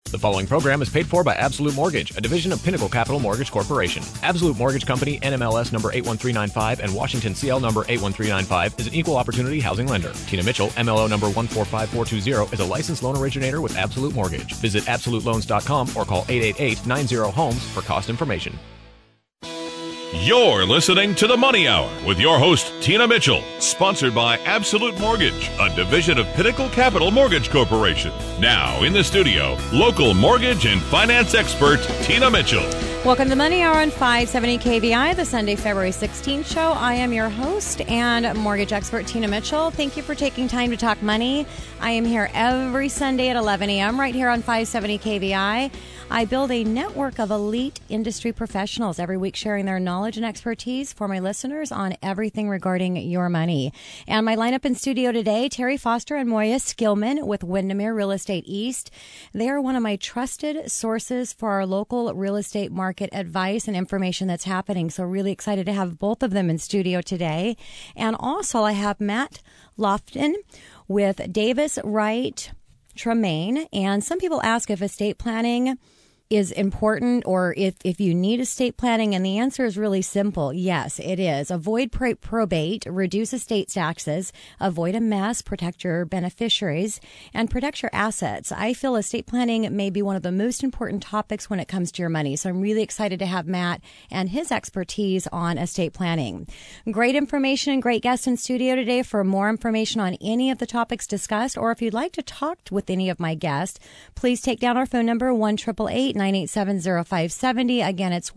The following program is paid for by Absolute Mortgage, a division of Pinnacle Capital Mortgage Corporation. Absolute Mortgage Company, NMLS number 81395 and Washington CL number 81395 is an equal opportunity housing lender. Tina Mitchell, MLO number 145420, is a licensed loan originator with Absolute Mortgage. Visit absoluteloans.com or call 888-90-HOMES for cost information. You're listening to The Money Hour with your host, Tina Mitchell, sponsored by Absolute Mortgage, a division of Pinnacle Capital Mortgage Corporation. Now, in the studio, local mortgage and finance expert, Tina Mitchell. Welcome to The Money Hour on 570 KVI, the Sunday, February 16th show. I am your host and mortgage expert, Tina Mitchell. Thank you for taking time to talk money. I am here every Sunday at 11 a.m. right here on 570 KVI. I build a network of elite industry professionals every week sharing their knowledge and expertise for my listeners on everything regarding your money. And my lineup in studio today, Terry Foster and Moya Skillman with Windermere Real Estate East. They are one of my trusted sources for our local real estate market advice and information that's happening. So really excited to have both of them in studio today. And also I have Matt Lofton with Davis Wright Tremaine. And some people ask if estate planning is important or if you need estate planning, and the answer is really simple. Yes, it is. Avoid probate, reduce estate taxes, avoid a mess, protect your beneficiaries, and protect your assets. I feel estate planning may be one of the most important topics when it comes to your money. So I'm really excited to have Matt and his expertise on estate planning. Great information and great guests in studio today. For more information on any of the topics discussed, or if you'd like to talk with any of my guests, please take down our phone number, 1-888-987-0570. Again, it's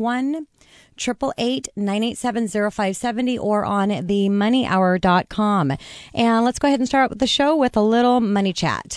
1-888-987-0570 or on themoneyhour.com. And let's go ahead and start with the show with a little money chat.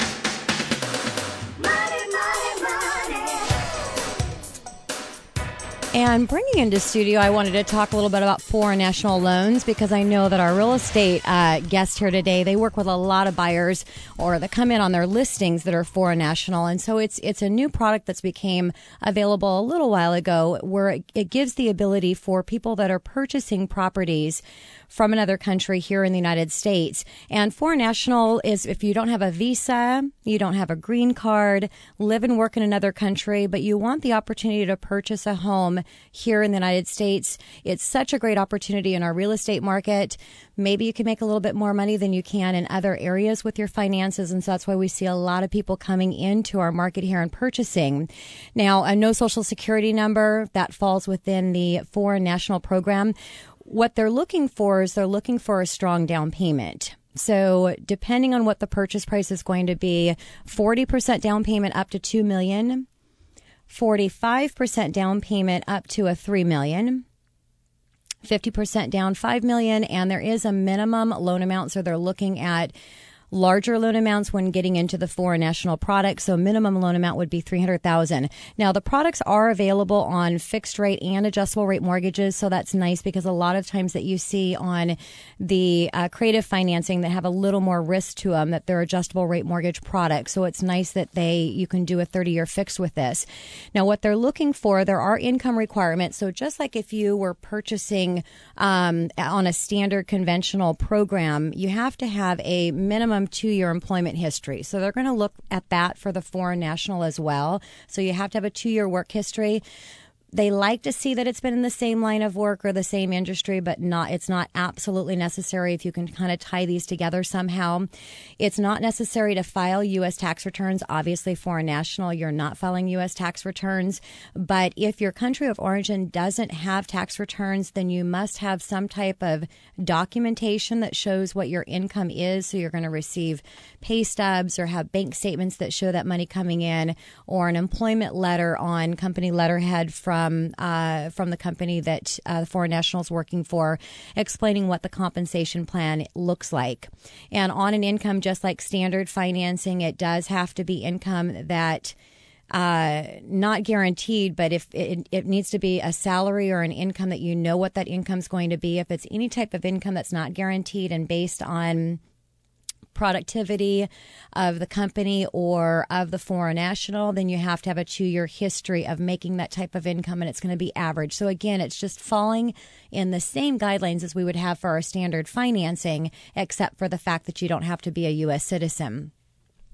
And bringing into studio, I wanted to talk a little bit about foreign national loans because I know that our real estate guest here today, they work with a lot of buyers or that come in on their listings that are foreign national. And so it's a new product that's became available a little while ago where it gives the ability for people that are purchasing properties from another country here in the United States. And foreign national is if you don't have a visa, you don't have a green card, live and work in another country, but you want the opportunity to purchase a home here in the United States. It's such a great opportunity in our real estate market. Maybe you can make a little bit more money than you can in other areas with your finances. And so that's why we see a lot of people coming into our market here and purchasing. Now, a no social security number, that falls within the foreign national program. What they're looking for is they're looking for a strong down payment. So depending on what the purchase price is going to be, 40% down payment up to $2 million, 45% down payment up to $3 million, 50% down $5 million, and there is a minimum loan amount. So they're looking at larger loan amounts when getting into the foreign national product. So minimum loan amount would be $300,000. Now the products are available on fixed rate and adjustable rate mortgages. So that's nice because a lot of times that you see on the creative financing that have a little more risk to them, that they're adjustable rate mortgage products. So it's nice that you can do a 30-year fix with this. Now what they're looking for, there are income requirements. So just like if you were purchasing on a standard conventional program, you have to have a minimum 2-year employment history. So they're going to look at that for the foreign national as well. So you have to have a 2-year work history. They like to see that it's been in the same line of work or the same industry, but it's not absolutely necessary if you can kind of tie these together somehow. It's not necessary to file U.S. tax returns. Obviously, foreign national, you're not filing U.S. tax returns. But if your country of origin doesn't have tax returns, then you must have some type of documentation that shows what your income is. So you're going to receive pay stubs or have bank statements that show that money coming in, or an employment letter on company letterhead from the company that the foreign national is working for, explaining what the compensation plan looks like. And on an income, just like standard financing, it does have to be income that not guaranteed, but if it needs to be a salary or an income that you know what that income is going to be. If it's any type of income that's not guaranteed and based on productivity of the company or of the foreign national, then you have to have a 2-year history of making that type of income, and it's going to be average. So again, it's just falling in the same guidelines as we would have for our standard financing, except for the fact that you don't have to be a U.S. citizen.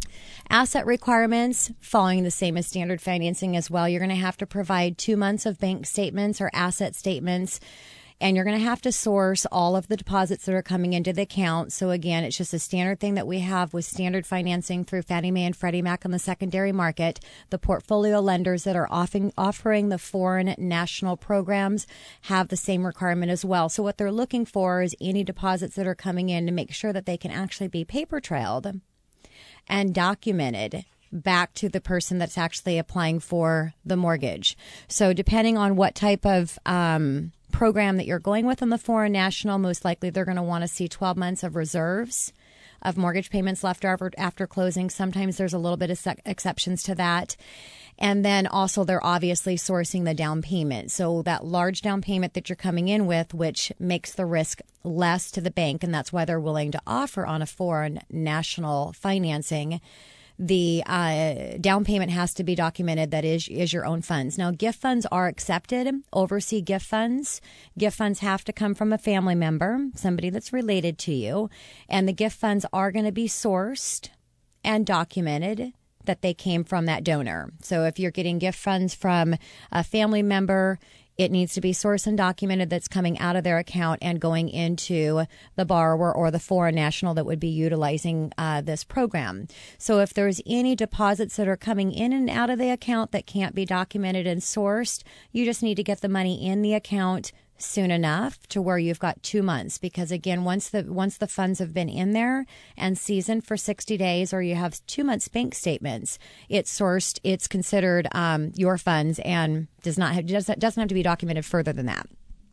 Asset requirements, following the same as standard financing as well. You're going to have to provide 2 months of bank statements or asset statements, and you're going to have to source all of the deposits that are coming into the account. So again, it's just a standard thing that we have with standard financing through Fannie Mae and Freddie Mac on the secondary market. The portfolio lenders that are offering the foreign national programs have the same requirement as well. So what they're looking for is any deposits that are coming in to make sure that they can actually be paper trailed and documented back to the person that's actually applying for the mortgage. So depending on what type of program that you're going with on the foreign national, most likely they're going to want to see 12 months of reserves of mortgage payments left after closing. Sometimes there's a little bit of exceptions to that. And then also they're obviously sourcing the down payment. So that large down payment that you're coming in with, which makes the risk less to the bank, and that's why they're willing to offer on a foreign national financing. The down payment has to be documented. That is your own funds. Now, gift funds are accepted. Overseas gift funds. Gift funds have to come from a family member, somebody that's related to you. And the gift funds are going to be sourced and documented that they came from that donor. So if you're getting gift funds from a family member, it needs to be sourced and documented that's coming out of their account and going into the borrower or the foreign national that would be utilizing this program. So if there's any deposits that are coming in and out of the account that can't be documented and sourced, you just need to get the money in the account soon enough to where you've got 2 months. Because again, once the funds have been in there and seasoned for 60 days, or you have 2 months bank statements, it's sourced, it's considered your funds, and doesn't have to be documented further than that.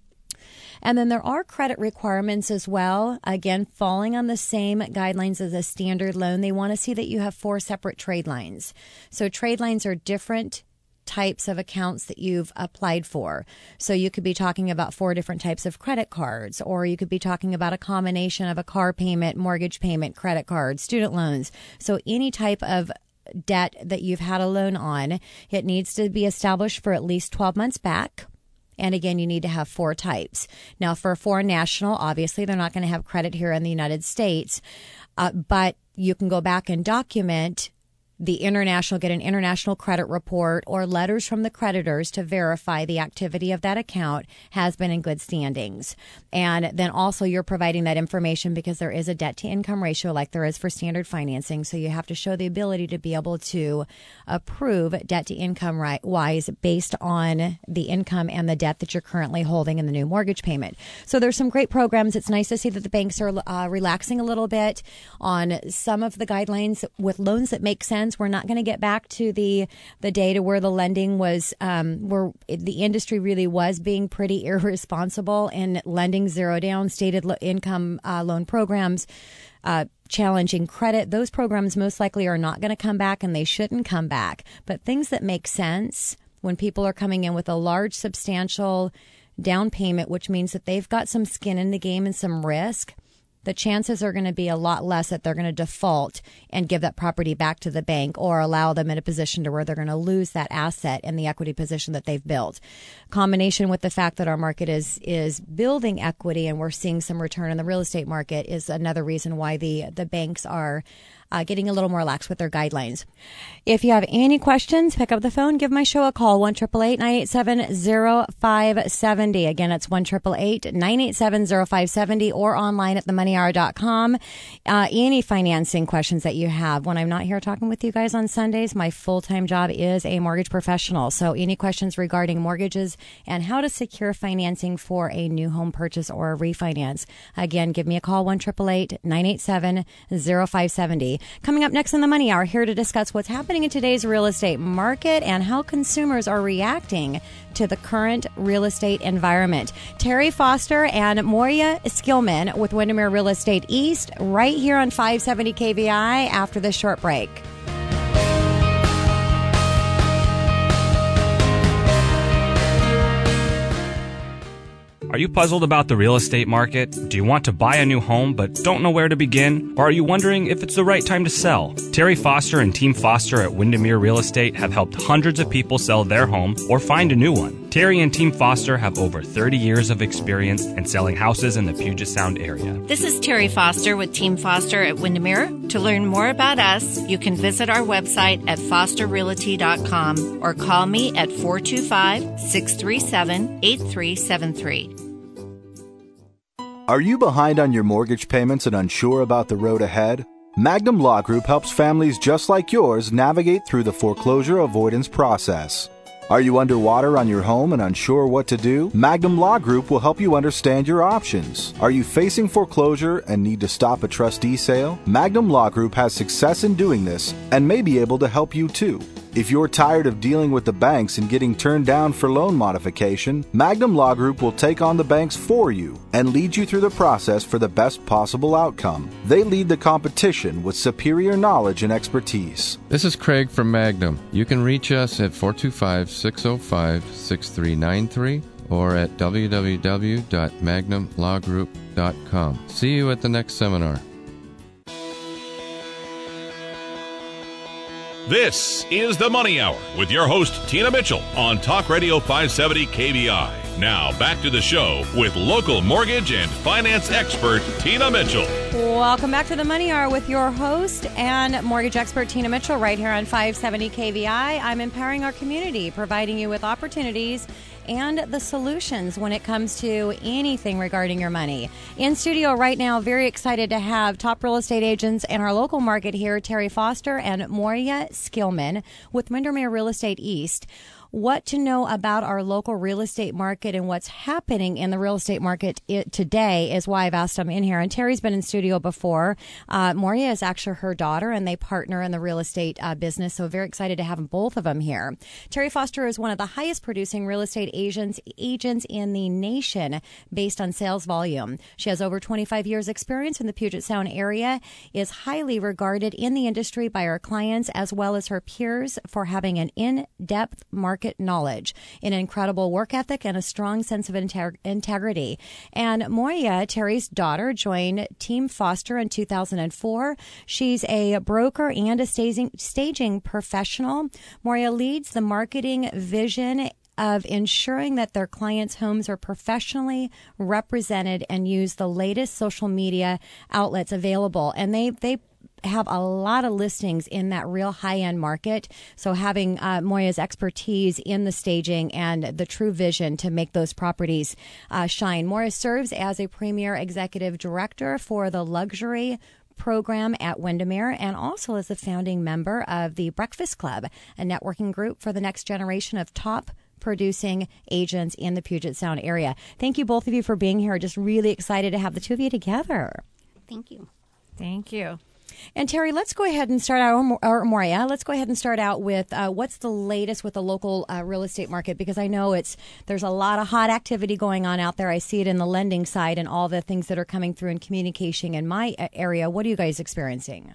And then there are credit requirements as well. Again, falling on the same guidelines as a standard loan, they want to see that you have 4 separate trade lines. So trade lines are different types of accounts that you've applied for. So you could be talking about 4 different types of credit cards, or you could be talking about a combination of a car payment, mortgage payment, credit cards, student loans. So any type of debt that you've had a loan on, it needs to be established for at least 12 months back. And again, you need to have 4 types. Now, for a foreign national, obviously, they're not going to have credit here in the United States, but you can go back and document get an international credit report or letters from the creditors to verify the activity of that account has been in good standings. And then also you're providing that information because there is a debt to income ratio like there is for standard financing. So you have to show the ability to be able to approve debt to income wise based on the income and the debt that you're currently holding in the new mortgage payment. So there's some great programs. It's nice to see that the banks are relaxing a little bit on some of the guidelines with loans that make sense. We're not going to get back to the data where the lending was, where the industry really was being pretty irresponsible in lending zero down stated income loan programs, challenging credit. Those programs most likely are not going to come back, and they shouldn't come back. But things that make sense when people are coming in with a large, substantial down payment, which means that they've got some skin in the game and some risk, the chances are going to be a lot less that they're going to default and give that property back to the bank or allow them in a position to where they're going to lose that asset and the equity position that they've built. Combination with the fact that our market is building equity and we're seeing some return in the real estate market is another reason why the banks are getting a little more lax with their guidelines. If you have any questions, pick up the phone, give my show a call, 1-888-987-0570. Again, it's 1-888-987-0570 or online at themoneyhour.com. Any financing questions that you have. When I'm not here talking with you guys on Sundays, my full-time job is a mortgage professional. So any questions regarding mortgages and how to secure financing for a new home purchase or a refinance, again, give me a call, 1-888-987-0570. Coming up next in the Money Hour, here to discuss what's happening in today's real estate market and how consumers are reacting to the current real estate environment. Terry Foster and Moria Skillman with Windermere Real Estate East right here on 570 KVI after this short break. Are you puzzled about the real estate market? Do you want to buy a new home but don't know where to begin? Or are you wondering if it's the right time to sell? Terry Foster and Team Foster at Windermere Real Estate have helped hundreds of people sell their home or find a new one. Terry and Team Foster have over 30 years of experience in selling houses in the Puget Sound area. This is Terry Foster with Team Foster at Windermere. To learn more about us, you can visit our website at fosterrealty.com or call me at 425-637-8373. Are you behind on your mortgage payments and unsure about the road ahead? Magnum Law Group helps families just like yours navigate through the foreclosure avoidance process. Are you underwater on your home and unsure what to do? Magnum Law Group will help you understand your options. Are you facing foreclosure and need to stop a trustee sale? Magnum Law Group has success in doing this and may be able to help you too. If you're tired of dealing with the banks and getting turned down for loan modification, Magnum Law Group will take on the banks for you and lead you through the process for the best possible outcome. They lead the competition with superior knowledge and expertise. This is Craig from Magnum. You can reach us at 425-605-6393 or at www.magnumlawgroup.com. See you at the next seminar. This is the Money Hour with your host, Tina Mitchell, on Talk Radio 570 KBI. Now, back to the show with local mortgage and finance expert, Tina Mitchell. Welcome back to the Money Hour with your host and mortgage expert, Tina Mitchell, right here on 570 KBI. I'm empowering our community, providing you with opportunities and the solutions when it comes to anything regarding your money. In studio right now, very excited to have top real estate agents in our local market here, Terry Foster and Moria Skillman with Windermere Real Estate East. What to know about our local real estate market and what's happening in the real estate market today is why I've asked them in here. And Terry's been in studio before. Moria is actually her daughter, and they partner in the real estate business. So very excited to have both of them here. Terry Foster is one of the highest producing real estate agents in the nation based on sales volume. She has over 25 years experience in the Puget Sound area, is highly regarded in the industry by her clients as well as her peers for having an in-depth market knowledge, an incredible work ethic, and a strong sense of integrity. And Moria, Terry's daughter, joined Team Foster in 2004. She's a broker and a staging professional. Moria leads the marketing vision of ensuring that their clients' homes are professionally represented and use the latest social media outlets available. And they have a lot of listings in that real high-end market. So having Moria's expertise in the staging and the true vision to make those properties shine. Moria serves as a premier executive director for the luxury program at Windermere and also as a founding member of the Breakfast Club, a networking group for the next generation of top producing agents in the Puget Sound area. Thank you, both of you, for being here. Just really excited to have the two of you together. Thank you. Thank you. And Terry, let's go ahead and start out, or Moria, let's go ahead and start out with what's the latest with the local real estate market, because I know there's a lot of hot activity going on out there. I see it in the lending side and all the things that are coming through in communication in my area. What are you guys experiencing?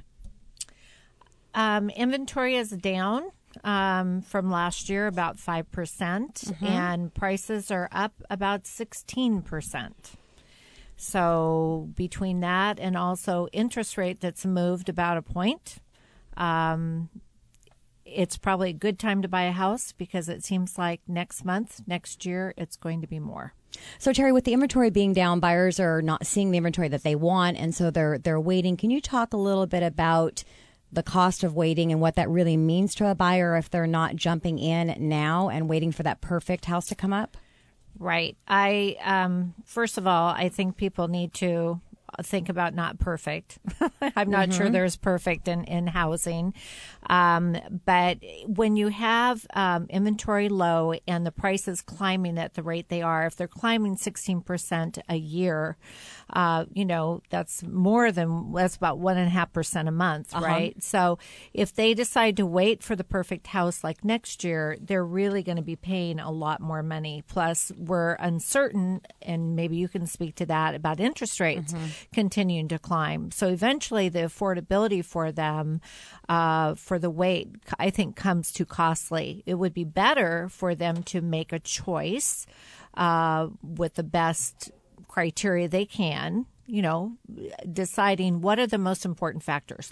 Inventory is down from last year about 5%, and prices are up about 16%. So between that and also interest rate that's moved about a point, it's probably a good time to buy a house because it seems like next year, it's going to be more. So, Terry, with the inventory being down, buyers are not seeing the inventory that they want, and so they're waiting. Can you talk a little bit about the cost of waiting and what that really means to a buyer if they're not jumping in now and waiting for that perfect house to come up? Right. First of all, I think people need to think about not perfect. I'm not sure there's perfect in housing. But when you have inventory low and the prices climbing at the rate they are, if they're climbing 16% a year, that's about 1.5% a month, right? So if they decide to wait for the perfect house like next year, they're really going to be paying a lot more money. Plus, we're uncertain, and maybe you can speak to that, about interest rates continuing to climb. So eventually the affordability for them for the wait, I think, comes too costly. It would be better for them to make a choice with the best criteria they can, deciding what are the most important factors: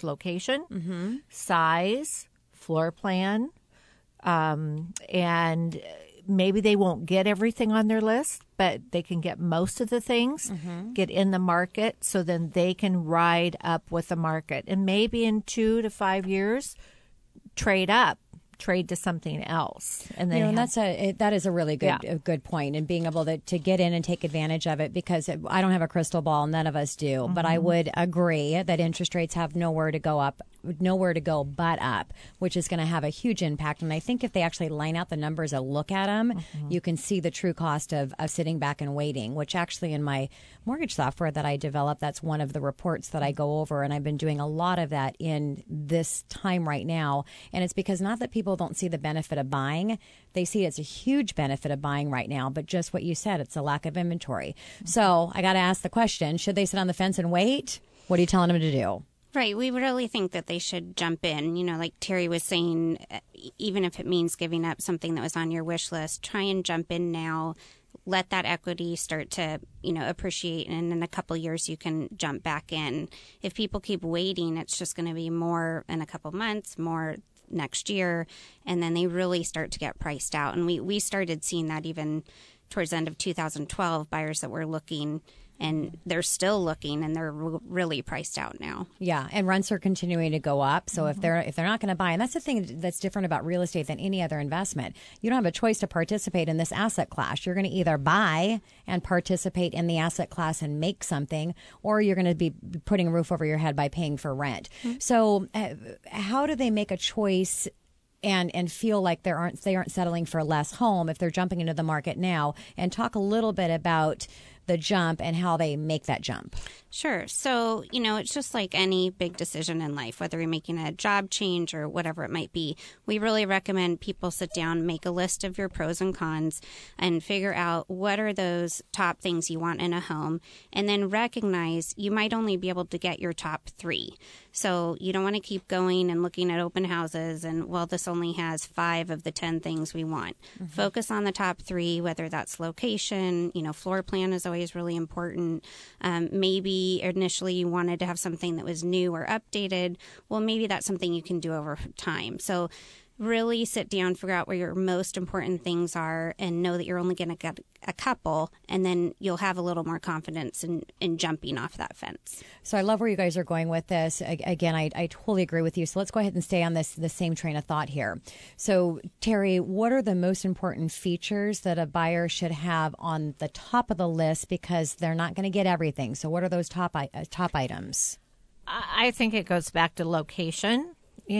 location, size, floor plan, and maybe they won't get everything on their list, but they can get most of the things, get in the market, so then they can ride up with the market. And maybe in 2 to 5 years, trade to something else. And then that is a really good point, and being able to get in and take advantage of it, because I don't have a crystal ball, none of us do, but I would agree that interest rates have nowhere to go but up, which is going to have a huge impact. And I think if they actually line out the numbers and look at them, you can see the true cost of sitting back and waiting, which actually in my mortgage software that I developed, that's one of the reports that I go over, and I've been doing a lot of that in this time right now. And it's because not that people don't see the benefit of buying, they see it's a huge benefit of buying right now, but just what you said, it's a lack of inventory. So I got to ask the question, should they sit on the fence and wait? What are you telling them to do? Right. We really think that they should jump in. You know, like Terry was saying, even if it means giving up something that was on your wish list, try and jump in now. Let that equity start to, appreciate. And in a couple of years, you can jump back in. If people keep waiting, it's just going to be more in a couple months, more next year. And then they really start to get priced out. And we started seeing that even towards the end of 2012, buyers that were looking, and they're still looking, and they're really priced out now. Yeah, and rents are continuing to go up. So if they're not going to buy, and that's the thing that's different about real estate than any other investment, you don't have a choice to participate in this asset class. You're going to either buy and participate in the asset class and make something, or you're going to be putting a roof over your head by paying for rent. So how do they make a choice and feel like they aren't settling for less home if they're jumping into the market now? And talk a little bit about the jump and how they make that jump. Sure. So, it's just like any big decision in life, whether you're making a job change or whatever it might be. We really recommend people sit down, make a list of your pros and cons, and figure out what are those top things you want in a home, and then recognize you might only be able to get your top 3. So you don't want to keep going and looking at open houses and, well, this only has 5 of the 10 things we want. Focus on the top 3, whether that's location, floor plan is always really important. Maybe initially you wanted to have something that was new or updated. Well, maybe that's something you can do over time. So really sit down, figure out where your most important things are, and know that you're only going to get a couple, and then you'll have a little more confidence in jumping off that fence. So I love where you guys are going with this. Again, I totally agree with you. So let's go ahead and stay on the same train of thought here. So Terry, what are the most important features that a buyer should have on the top of the list, because they're not going to get everything? So what are those top items? I think it goes back to location.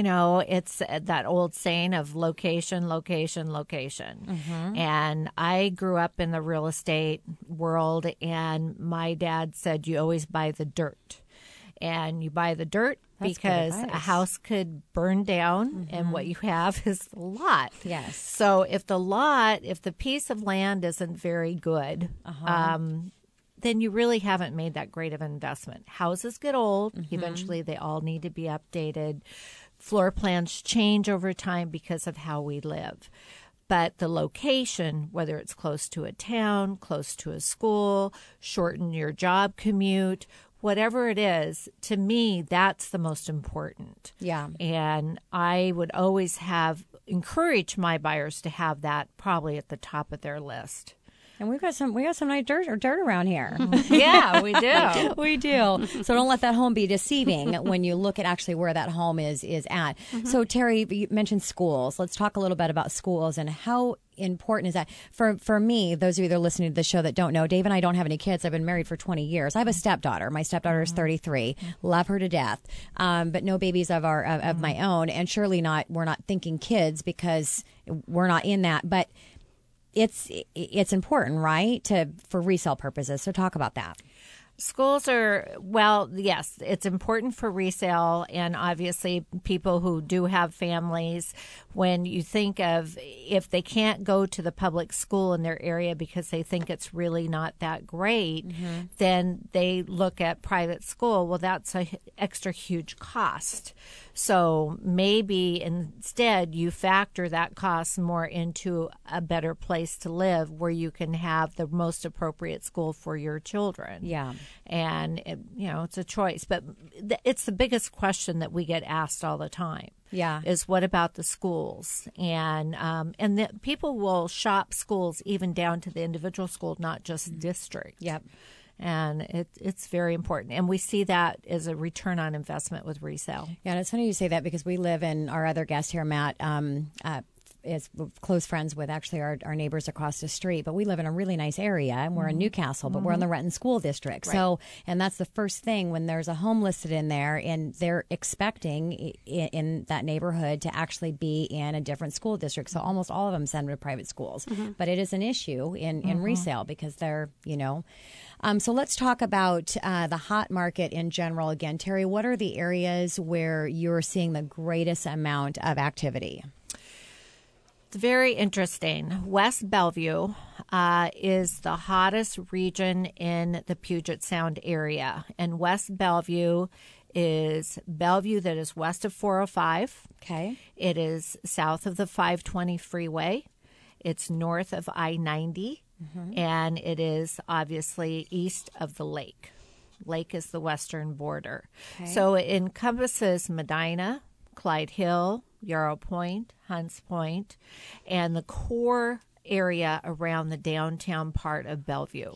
It's that old saying of location, location, location. And I grew up in the real estate world, and my dad said you always buy the dirt. And you buy the dirt because a house could burn down, and what you have is the lot. Yes. So if the piece of land isn't very good, then you really haven't made that great of an investment. Houses get old. Eventually, they all need to be updated. Floor plans change over time because of how we live. But the location, whether it's close to a town, close to a school, shorten your job commute, whatever it is, to me, that's the most important. Yeah. And I would always encourage my buyers to have that probably at the top of their list. And we got some nice dirt around here. Yeah, we do. We do. So don't let that home be deceiving when you look at actually where that home is at. So Terry, you mentioned schools. Let's talk a little bit about schools and how important is that for me. Those of you that are listening to the show that don't know, Dave and I don't have any kids. I've been married for 20 years. I have a stepdaughter. My stepdaughter is 33. Love her to death, but no babies of my own, and surely we're not thinking kids because we're not in that. But it's important, right, for resale purposes. So talk about that. Schools are, yes, it's important for resale, and obviously people who do have families, when you think of if they can't go to the public school in their area because they think it's really not that great, then they look at private school. Well, that's an extra huge cost. So maybe instead you factor that cost more into a better place to live where you can have the most appropriate school for your children. Yeah. And, it's a choice. But it's the biggest question that we get asked all the time. Yeah. Is what about the schools? And people will shop schools even down to the individual school, not just district. Yep. And it's very important. And we see that as a return on investment with resale. Yeah, and it's funny you say that because we live in, our other guest here, Matt, is close friends with actually our neighbors across the street, but we live in a really nice area, and we're in Newcastle, but we're in the Renton School District. Right. So, and that's the first thing when there's a home listed in there, and they're expecting in that neighborhood to actually be in a different school district. So almost all of them send to private schools, but it is an issue in resale because they're, so let's talk about the hot market in general again. Terry, what are the areas where you're seeing the greatest amount of activity? It's very interesting. West Bellevue is the hottest region in the Puget Sound area. And West Bellevue is Bellevue that is west of 405. Okay. It is south of the 520 freeway. It's north of I-90. And it is obviously east of the lake. Lake is the western border. Okay. So it encompasses Medina, Clyde Hill, Yarrow Point, Hunts Point, and the core area around the downtown part of Bellevue.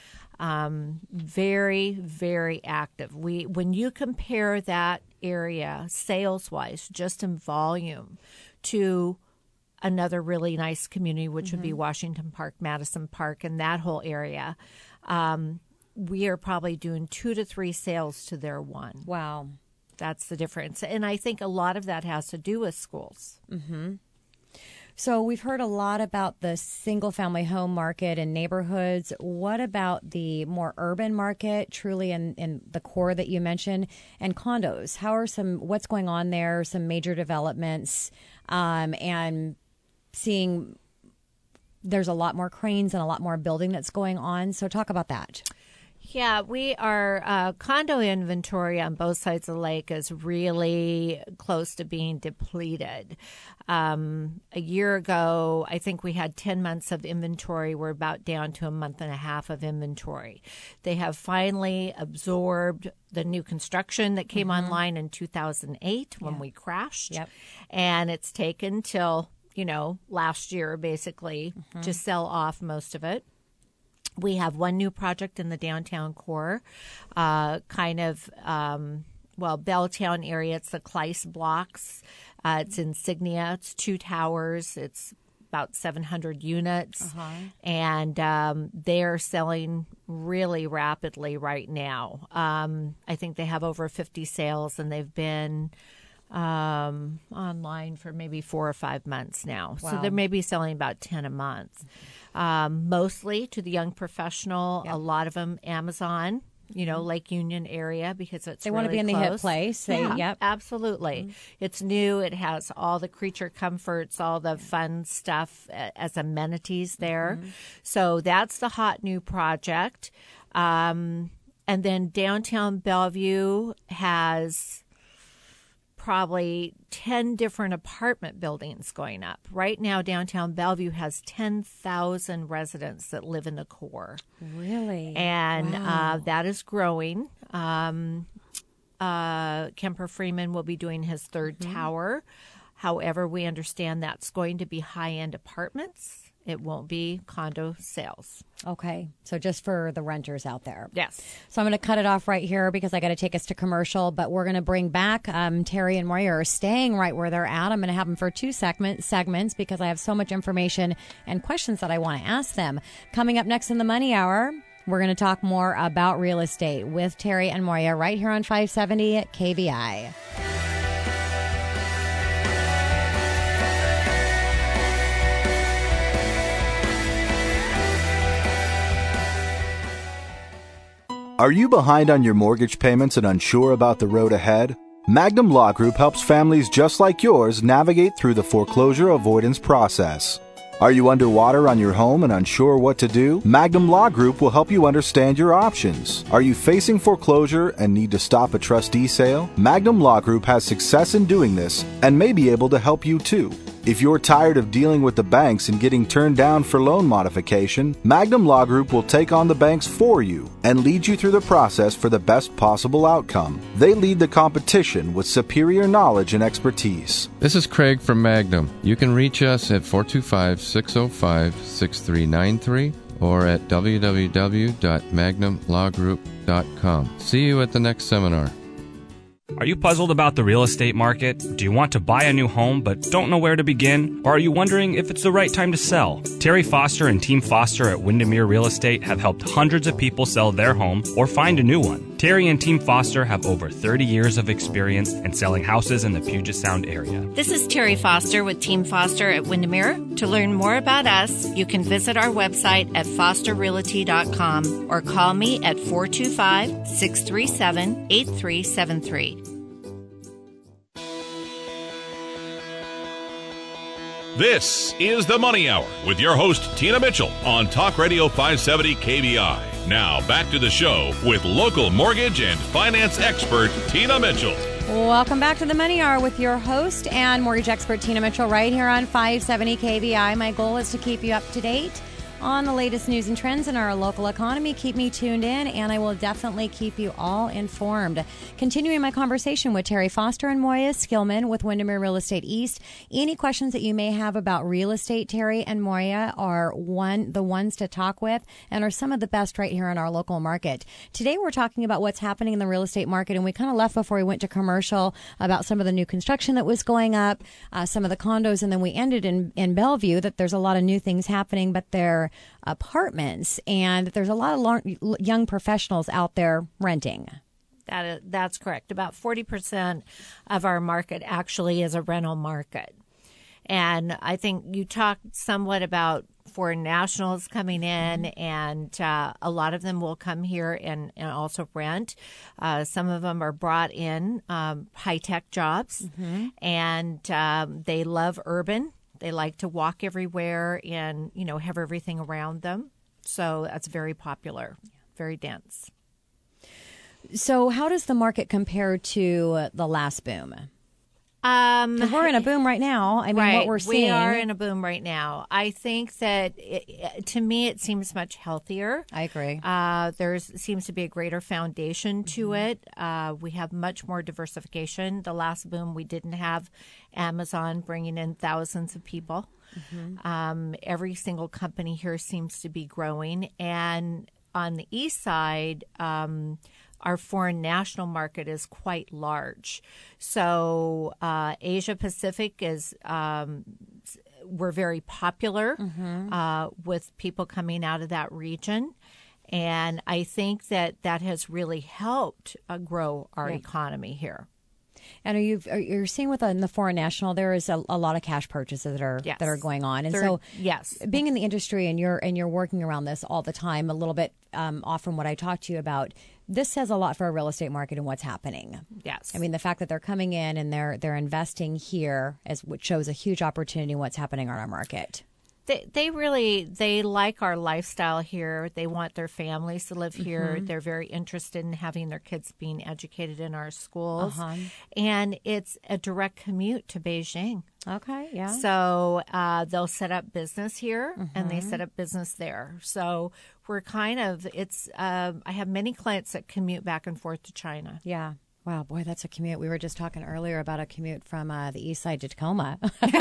Very, very active. When you compare that area sales-wise, just in volume, to another really nice community, which would be Washington Park, Madison Park, and that whole area, we are probably doing 2 to 3 sales to their one. Wow. That's the difference. And I think a lot of that has to do with schools. So we've heard a lot about the single-family home market and neighborhoods. What about the more urban market, truly in the core that you mentioned, and condos? What's going on there, some major developments, and seeing there's a lot more cranes and a lot more building that's going on. So talk about that. Yeah, we are condo inventory on both sides of the lake is really close to being depleted. A year ago, I think we had 10 months of inventory. We're about down to a month and a half of inventory. They have finally absorbed the new construction that came online in 2008 when we crashed. Yep. And it's taken till, last year basically to sell off most of it. We have one new project in the downtown core, Belltown area. It's the Kleiss blocks. It's Insignia. It's 2 towers. It's about 700 units. And they are selling really rapidly right now. I think they have over 50 sales, and they've been online for maybe 4 or 5 months now. Wow. So they're maybe selling about 10 a month. Mostly to the young professional, a lot of them Amazon, Lake Union area because it's they want to be in the hip place. Absolutely. It's new. It has all the creature comforts, all the fun stuff as amenities there. So that's the hot new project. And then downtown Bellevue has probably 10 different apartment buildings going up. Right now, downtown Bellevue has 10,000 residents that live in the core. Really? And that is growing. Kemper Freeman will be doing his 3rd tower. However, we understand that's going to be high-end apartments. It won't be condo sales. Okay. So just for the renters out there. Yes. So I'm going to cut it off right here because I got to take us to commercial, but we're going to bring back Terry and Moira are staying right where they're at. I'm going to have them for 2 segments because I have so much information and questions that I want to ask them. Coming up next in the Money Hour, we're going to talk more about real estate with Terry and Moira right here on 570 at KVI. Are you behind on your mortgage payments and unsure about the road ahead? Magnum Law Group helps families just like yours navigate through the foreclosure avoidance process. Are you underwater on your home and unsure what to do? Magnum Law Group will help you understand your options. Are you facing foreclosure and need to stop a trustee sale? Magnum Law Group has success in doing this and may be able to help you too. If you're tired of dealing with the banks and getting turned down for loan modification, Magnum Law Group will take on the banks for you and lead you through the process for the best possible outcome. They lead the competition with superior knowledge and expertise. This is Craig from Magnum. You can reach us at 425-605-6393 or at www.magnumlawgroup.com. See you at the next seminar. Are you puzzled about the real estate market? Do you want to buy a new home but don't know where to begin? Or are you wondering if it's the right time to sell? Terry Foster and Team Foster at Windermere Real Estate have helped hundreds of people sell their home or find a new one. Terry and Team Foster have over 30 years of experience in selling houses in the Puget Sound area. This is Terry Foster with Team Foster at Windermere. To learn more about us, you can visit our website at fosterrealty.com or call me at 425-637-8373. This is the Money Hour with your host, Tina Mitchell, on Talk Radio 570 KBI. Now, back to the show with local mortgage and finance expert, Tina Mitchell. Welcome back to the Money Hour with your host and mortgage expert, Tina Mitchell, right here on 570 KBI. My goal is to keep you up to date on the latest news and trends in our local economy. Keep me tuned in, and I will definitely keep you all informed. Continuing my conversation with Terry Foster and Moya Skillman with Windermere Real Estate East. Any questions that you may have about real estate, Terry and Moya are the ones to talk with and are some of the best right here in our local market. Today we're talking about what's happening in the real estate market, and we kind of left before we went to commercial about some of the new construction that was going up, some of the condos, and then we ended in Bellevue that there's a lot of new things happening, but they're apartments, and there's a lot of young professionals out there renting. That's correct. About 40% of our market actually is a rental market. And I think you talked somewhat about foreign nationals coming in, and a lot of them will come here and also rent. Some of them are brought in high-tech jobs, and they love urban. They like to walk everywhere and, have everything around them. So that's very popular, very dense. So how does the market compare to the last boom? 'Cause we're in a boom right now. I mean, right. What we're seeing. We are in a boom right now. I think that, to me, it seems much healthier. I agree. There seems to be a greater foundation to it. We have much more diversification. The last boom, we didn't have Amazon bringing in thousands of people. Every single company here seems to be growing. And on the east side, our foreign national market is quite large. So Asia Pacific is we're very popular with people coming out of that region. And I think that has really helped grow our economy here. And you're seeing in the foreign national, there is a lot of cash purchases that are going on, and being in the industry and you're working around this all the time, a little bit off from what I talked to you about. This says a lot for our real estate market and what's happening. Yes, I mean the fact that they're coming in and they're investing here, which shows a huge opportunity in what's happening on our market. They like our lifestyle here. They want their families to live here. They're very interested in having their kids being educated in our schools. And it's a direct commute to Beijing. Okay, yeah. So they'll set up business here and they set up business there. So we're I have many clients that commute back and forth to China. Yeah. Wow, boy, that's a commute. We were just talking earlier about a commute from the east side to Tacoma.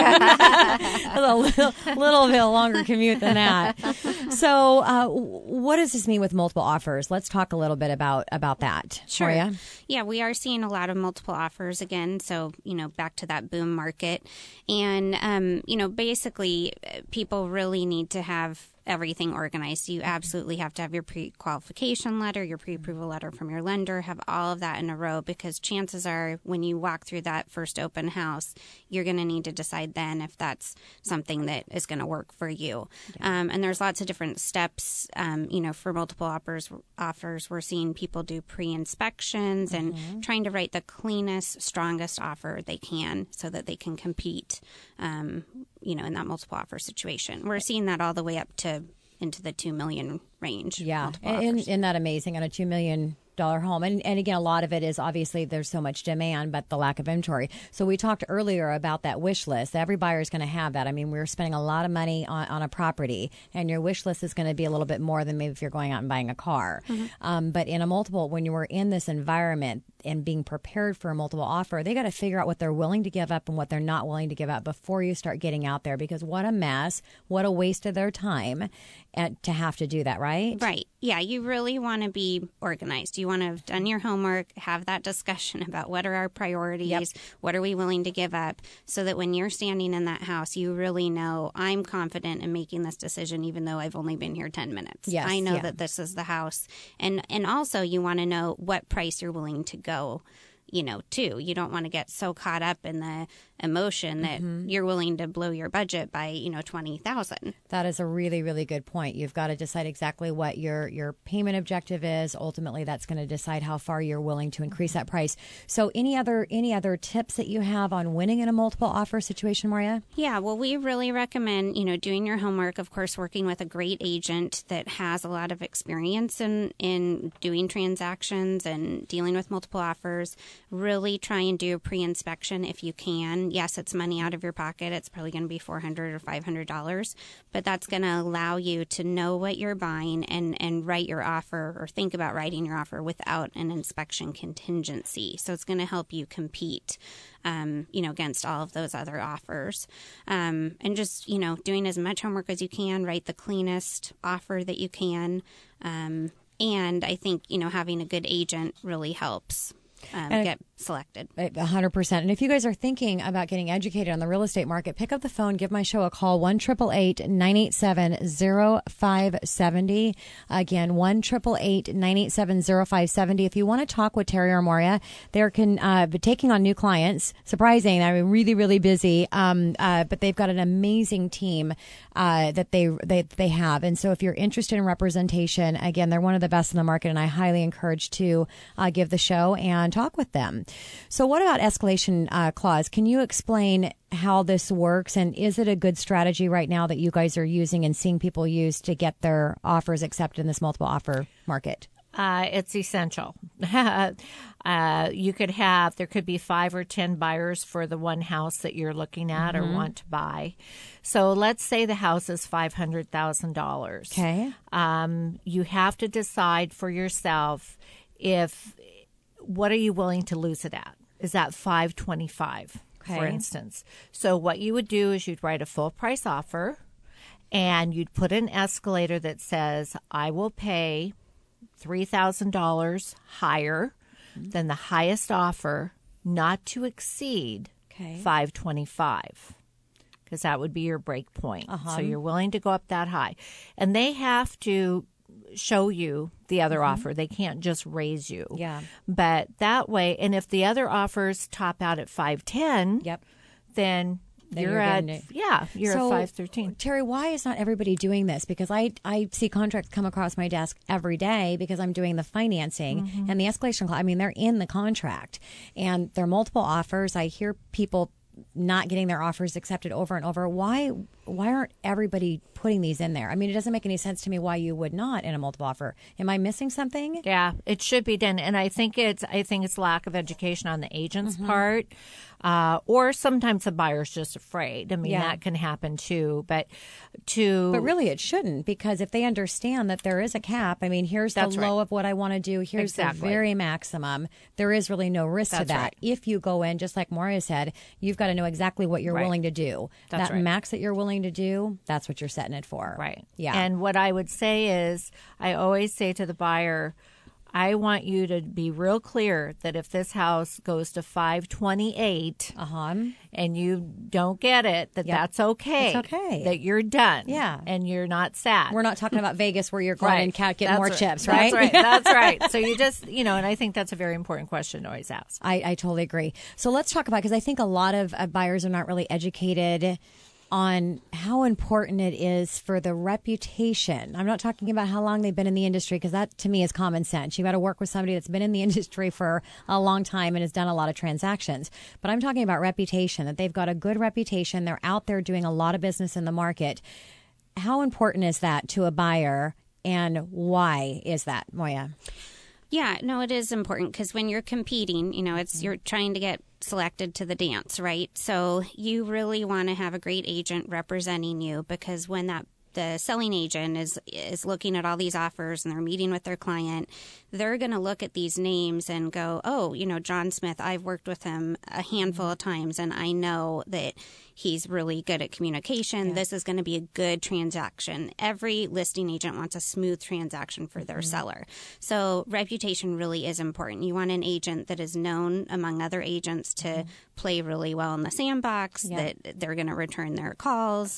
A little bit longer commute than that. So what does this mean with multiple offers? Let's talk a little bit about that. Sure. Maria? Yeah, we are seeing a lot of multiple offers again. So, back to that boom market. And, basically people really need to have everything organized. You absolutely have to have your pre-qualification letter, your pre-approval letter from your lender, have all of that in a row, because chances are when you walk through that first open house, you're going to need to decide then if that's something that is going to work for you. Yeah. And there's lots of different steps. For multiple offers, we're seeing people do pre-inspections and trying to write the cleanest, strongest offer they can so that they can compete in that multiple offer situation. We're seeing that all the way up to into the $2 million range. Yeah. Isn't that amazing on a $2 million home? And again, a lot of it is obviously there's so much demand, but the lack of inventory. So we talked earlier about that wish list. Every buyer is going to have that. I mean, we're spending a lot of money on a property, and your wish list is going to be a little bit more than maybe if you're going out and buying a car. But in a multiple, when you were in this environment and being prepared for a multiple offer, they got to figure out what they're willing to give up and what they're not willing to give up before you start getting out there, because what a mess, what a waste of their time to have to do that, right? Right. Yeah, you really want to be organized. You want to have done your homework, have that discussion about what are our priorities, what are we willing to give up, so that when you're standing in that house, you really know, I'm confident in making this decision even though I've only been here 10 minutes. Yes, I know that this is the house. And also you want to know what price you're willing to go, too. You don't want to get so caught up in the emotion that you're willing to blow your budget by, $20,000. That is a really, really good point. You've got to decide exactly what your payment objective is. Ultimately, that's going to decide how far you're willing to increase that price. So any other tips that you have on winning in a multiple offer situation, Maria? Yeah, well, we really recommend, doing your homework, of course, working with a great agent that has a lot of experience in doing transactions and dealing with multiple offers. Really try and do a pre-inspection if you can. Yes, it's money out of your pocket. It's probably going to be $400 or $500, but that's going to allow you to know what you're buying and write your offer or think about writing your offer without an inspection contingency. So it's going to help you compete, against all of those other offers. And just, doing as much homework as you can, write the cleanest offer that you can. And I think, having a good agent really helps. Get selected. 100%. And if you guys are thinking about getting educated on the real estate market, pick up the phone, give my show a call, 1-888-987-0570. Again, 1-888-987-0570. If you want to talk with Terry or Maria, they're taking on new clients. Surprising. They're really, really busy. But they've got an amazing team that they have. And so if you're interested in representation, again, they're one of the best in the market, and I highly encourage to give the show and talk with them. So what about escalation clause? Can you explain how this works, and is it a good strategy right now that you guys are using and seeing people use to get their offers accepted in this multiple offer market? It's essential. There could be 5 or 10 buyers for the one house that you're looking at or want to buy. So let's say the house is $500,000. Okay. You have to decide for yourself what are you willing to lose it at? Is that $525, for instance? So what you would do is you'd write a full price offer, and you'd put an escalator that says, I will pay $3,000 higher than the highest offer, not to exceed $525, because that would be your break point. So you're willing to go up that high. And they have to show you the other offer. They can't just raise you. Yeah. But that way, and if the other offers top out at $510, then you're at at $513. Terry, why is not everybody doing this? Because I see contracts come across my desk every day because I'm doing the financing and the escalation clause. I mean, they're in the contract, and there are multiple offers. I hear people not getting their offers accepted over and over. Why aren't everybody putting these in there? I mean, it doesn't make any sense to me why you would not in a multiple offer. Am I missing something? Yeah, it should be done, and I think it's lack of education on the agent's part, or sometimes the buyer's just afraid. I mean, that can happen too. But really, it shouldn't, because if they understand that there is a cap, I mean, here's the low of what I want to do. Here's the very maximum. There is really no risk to that. Right. If you go in, just like Maria said, you've got to know exactly what you're willing to do. That's that max that you're willing to do, that's what you're setting it for. Right. Yeah. And what I would say is, I always say to the buyer, I want you to be real clear that if this house goes to $528 and you don't get it, that's okay. It's okay. That you're done. Yeah. And you're not sad. We're not talking about Vegas where you're going and getting more chips, right? That's right. That's right. So you just, and I think that's a very important question to always ask. I totally agree. So let's talk about, because I think a lot of buyers are not really educated on how important it is for the reputation. I'm not talking about how long they've been in the industry, because that to me is common sense. You got to work with somebody that's been in the industry for a long time and has done a lot of transactions. But I'm talking about reputation, that they've got a good reputation. They're out there doing a lot of business in the market. How important is that to a buyer, and why is that, Moya? Yeah, no, it is important, because when you're competing, you're trying to get selected to the dance, right? So you really want to have a great agent representing you, because when the selling agent is looking at all these offers and they're meeting with their client, they're going to look at these names and go, oh, John Smith, I've worked with him a handful of times, and I know that he's really good at communication. Yeah. This is going to be a good transaction. Every listing agent wants a smooth transaction for their seller. So reputation really is important. You want an agent that is known among other agents to play really well in the sandbox, that they're going to return their calls.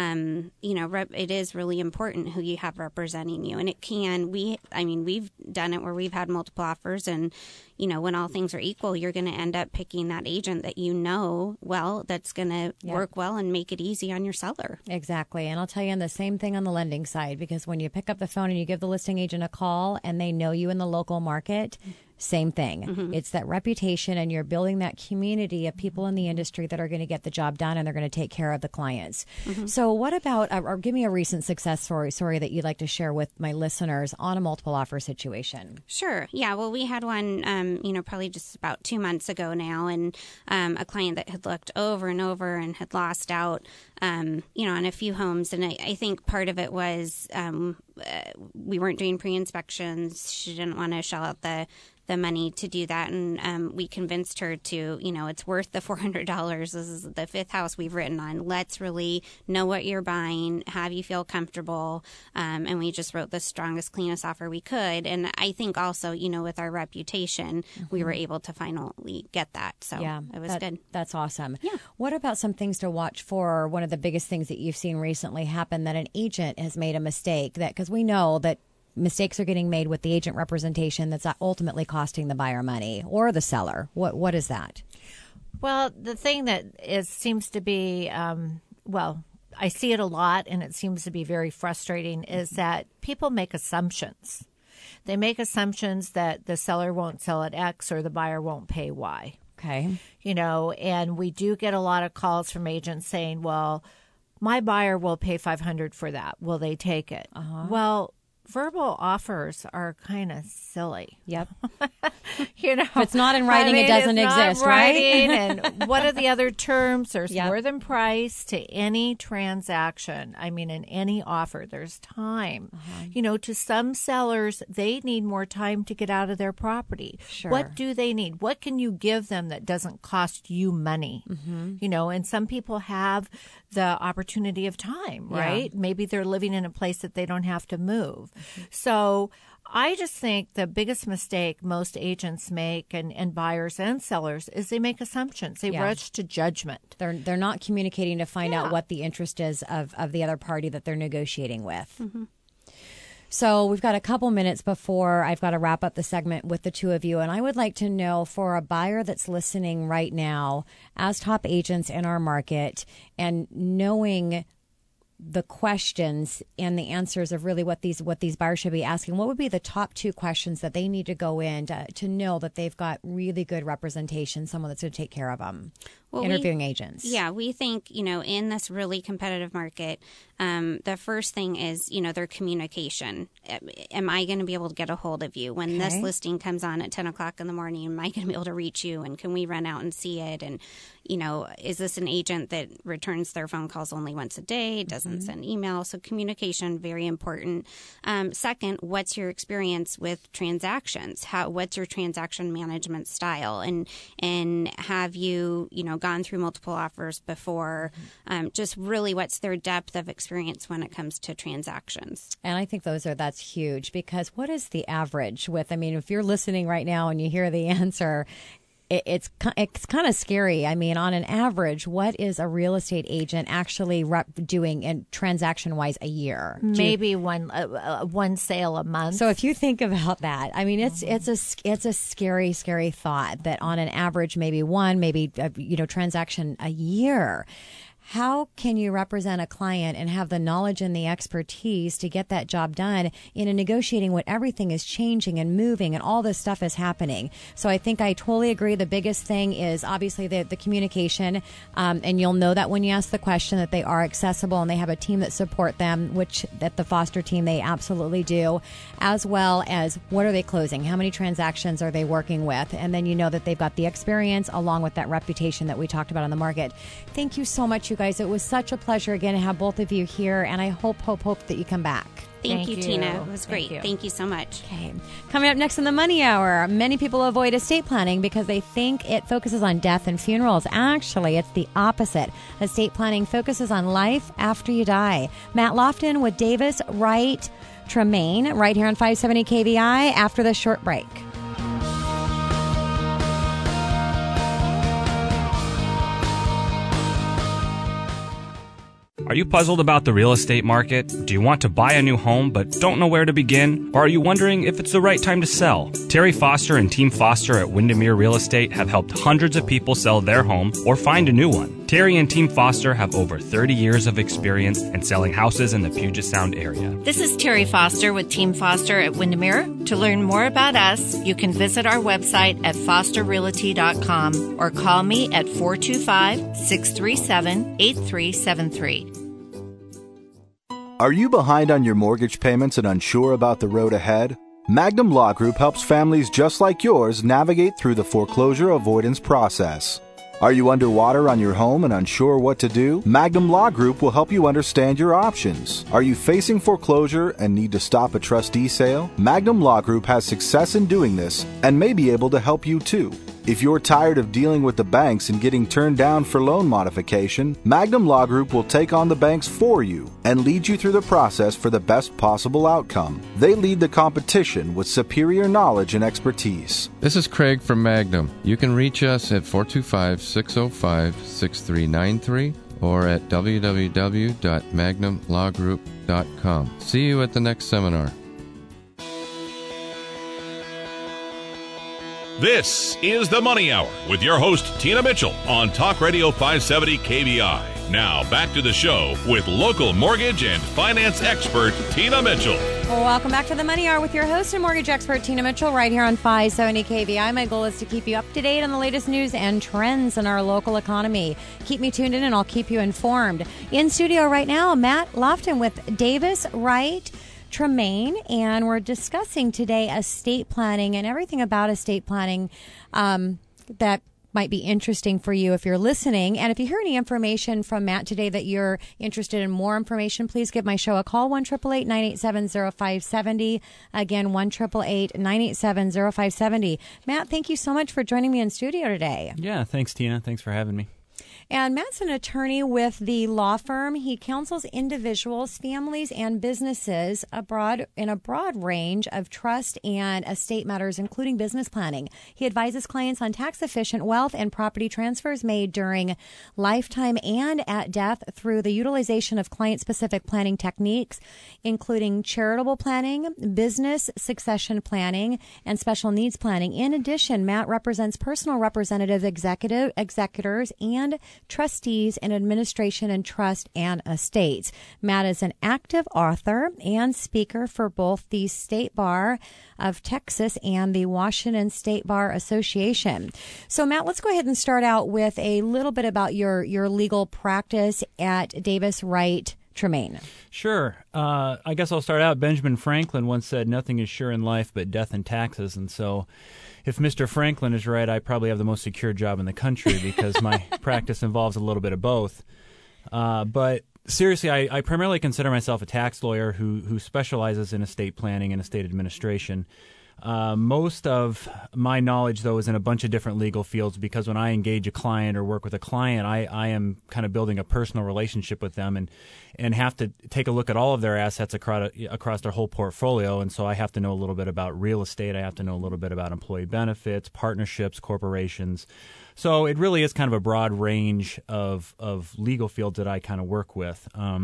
It is really important who you have representing you. And it can, we've done it where we've had multiple offers, and when all things are equal, you're going to end up picking that agent that that's going to work well and make it easy on your seller. Exactly. And I'll tell you, and the same thing on the lending side, because when you pick up the phone and you give the listing agent a call and they know you in the local market, same thing. Mm-hmm. It's that reputation, and you're building that community of people in the industry that are going to get the job done, and they're going to take care of the clients. Mm-hmm. So what about, or give me a recent success story that you'd like to share with my listeners on a multiple offer situation. Sure. Yeah. Well, we had one, probably just about 2 months ago now, and a client that had looked over and over and had lost out, on a few homes. And I think part of it was we weren't doing pre-inspections. She didn't want to shell out the money to do that, and we convinced her to, it's worth the $400. This is the fifth house we've written on. Let's really know what you're buying, have you feel comfortable, and we just wrote the strongest, cleanest offer we could. And I think also, with our reputation, we were able to finally get that. So it was good. That's awesome. Yeah. What about some things to watch for? One of the biggest things that you've seen recently happen, that an agent has made a mistake, because we know that mistakes are getting made with the agent representation that's ultimately costing the buyer money or the seller. What is that? Well, the thing that seems to be, I see it a lot, and it seems to be very frustrating, is that people make assumptions. They make assumptions that the seller won't sell at X or the buyer won't pay Y. Okay. And we do get a lot of calls from agents saying, well, my buyer will pay $500 for that. Will they take it? Uh-huh. Well, verbal offers are kind of silly. Yep. If it's not in writing, it doesn't exist, right? And what are the other terms? There's more than price to any transaction. In any offer, there's time. Uh-huh. To some sellers, they need more time to get out of their property. Sure. What do they need? What can you give them that doesn't cost you money? Mm-hmm. And some people have the opportunity of time, right? Yeah. Maybe they're living in a place that they don't have to move. Mm-hmm. So I just think the biggest mistake most agents make, and buyers and sellers, is they make assumptions. They rush to judgment. They're not communicating to find out what the interest is of the other party that they're negotiating with. Mm-hmm. So we've got a couple minutes before I've got to wrap up the segment with the two of you. And I would like to know, for a buyer that's listening right now, as top agents in our market, and knowing the questions and the answers of really what these buyers should be asking, what would be the top two questions that they need to go in to know that they've got really good representation, someone that's going to take care of them? Interviewing agents. Yeah, we think, in this really competitive market, the first thing is, their communication. Am I going to be able to get a hold of you? When this listing comes on at 10 o'clock in the morning, am I going to be able to reach you? And can we run out and see it? And, is this an agent that returns their phone calls only once a day, doesn't send email? So communication, very important. Second, what's your experience with transactions? What's your transaction management style? And have you, gone through multiple offers before? Just really, what's their depth of experience when it comes to transactions? And I think that's huge, because what is the average with, if you're listening right now and you hear the answer, it's kind of scary. On an average, what is a real estate agent actually doing in transaction-wise a year? Maybe one sale a month. So if you think about that, it's a scary, scary thought that on an average, maybe one, transaction a year. how can you represent a client and have the knowledge and the expertise to get that job done in a negotiating when everything is changing and moving and all this stuff is happening? So I think I totally agree. The biggest thing is obviously the communication, and you'll know that when you ask the question that they are accessible and they have a team that support them, which at the Foster team they absolutely do, as well as what are they closing? How many transactions are they working with? And then you know that they've got the experience along with that reputation that we talked about on the market. Thank you so much, you guys. It was such a pleasure again to have both of you here, and I hope that you come back. Thank you, Tina. It was great. Thank you so much. Okay. Coming up next in the Money Hour, many people avoid estate planning because they think it focuses on death and funerals. Actually, it's the opposite. Estate planning focuses on life after you die. Matt Lofton with Davis Wright Tremaine right here on 570 KVI after this short break. Are you puzzled about the real estate market? Do you want to buy a new home but don't know where to begin? Or are you wondering if it's the right time to sell? Terry Foster and Team Foster at Windermere Real Estate have helped hundreds of people sell their home or find a new one. Terry and Team Foster have over 30 years of experience in selling houses in the Puget Sound area. This is Terry Foster with Team Foster at Windermere. To learn more about us, you can visit our website at fosterrealty.com or call me at 425-637-8373. Are you behind on your mortgage payments and unsure about the road ahead? Magnum Law Group helps families just like yours navigate through the foreclosure avoidance process. Are you underwater on your home and unsure what to do? Magnum Law Group will help you understand your options. Are you facing foreclosure and need to stop a trustee sale? Magnum Law Group has success in doing this and may be able to help you too. If you're tired of dealing with the banks and getting turned down for loan modification, Magnum Law Group will take on the banks for you and lead you through the process for the best possible outcome. They lead the competition with superior knowledge and expertise. This is Craig from Magnum. You can reach us at 425-605-6393 or at www.magnumlawgroup.com. See you at the next seminar. This is the Money Hour with your host, Tina Mitchell, on Talk Radio 570 KVI. Now, back to the show with local mortgage and finance expert, Tina Mitchell. Well, welcome back to the Money Hour with your host and mortgage expert, Tina Mitchell, right here on 570 KVI. My goal is to keep you up to date on the latest news and trends in our local economy. Keep me tuned in and I'll keep you informed. In studio right now, Matt Lofton with Davis Wright Tremaine, and we're discussing today estate planning and everything about estate planning that might be interesting for you if you're listening. And if you hear any information from Matt today that you're interested in more information, please give my show a call, 1-888-987-0570. Again, 1-888-987-0570. Matt, thank you so much for joining me in studio today. Yeah, thanks, Tina. Thanks for having me. And Matt's an attorney with the law firm. He counsels individuals, families, and businesses in a broad range of trust and estate matters, including business planning. He advises clients on tax-efficient wealth and property transfers made during lifetime and at death through the utilization of client-specific planning techniques, including charitable planning, business succession planning, and special needs planning. In addition, Matt represents personal representative executors, and trustees in administration and trust and estates. Matt is an active author and speaker for both the State Bar of Texas and the Washington State Bar Association. So, Matt, let's go ahead and start out with a little bit about your legal practice at Davis Wright Tremaine. Sure. I guess I'll start out. Benjamin Franklin once said, "Nothing is sure in life but death and taxes." And so if Mr. Franklin is right, I probably have the most secure job in the country because my practice involves a little bit of both. But seriously, I primarily consider myself a tax lawyer who specializes in estate planning and estate administration. Most of my knowledge, though, is in a bunch of different legal fields because when I engage a client or work with a client, I am kind of building a personal relationship with them and have to take a look at all of their assets across their whole portfolio. And so I have to know a little bit about real estate. I have to know a little bit about employee benefits, partnerships, corporations. So it really is kind of a broad range of legal fields that I kind of work with.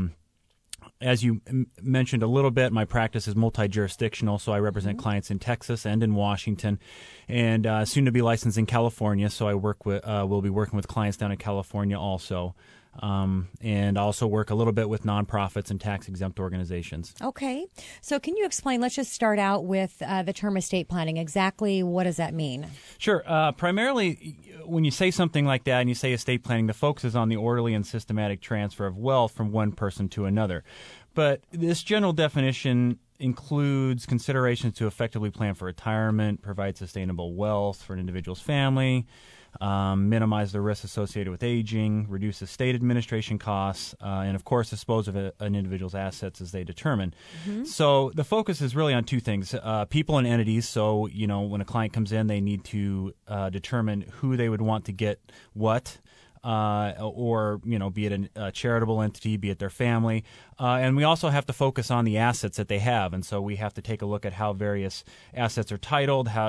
As you mentioned a little bit, my practice is multi-jurisdictional, so I represent clients in Texas and in Washington, and soon to be licensed in California. So I work with, will be working with clients down in California also. and also work a little bit with nonprofits and tax-exempt organizations. Okay. So can you explain, let's just start out with the term estate planning. Exactly what does that mean? Sure. Primarily, when you say something like that and you say estate planning, the focus is on the orderly and systematic transfer of wealth from one person to another. But this general definition includes considerations to effectively plan for retirement, provide sustainable wealth for an individual's family, minimize the risks associated with aging, reduce estate administration costs, and, of course, dispose of an individual's assets as they determine. So the focus is really on two things, people and entities. So, when a client comes in, they need to determine who they would want to get what. Or, be it a charitable entity, be it their family. And we also have to focus on the assets that they have. And so we have to take a look at how various assets are titled, how,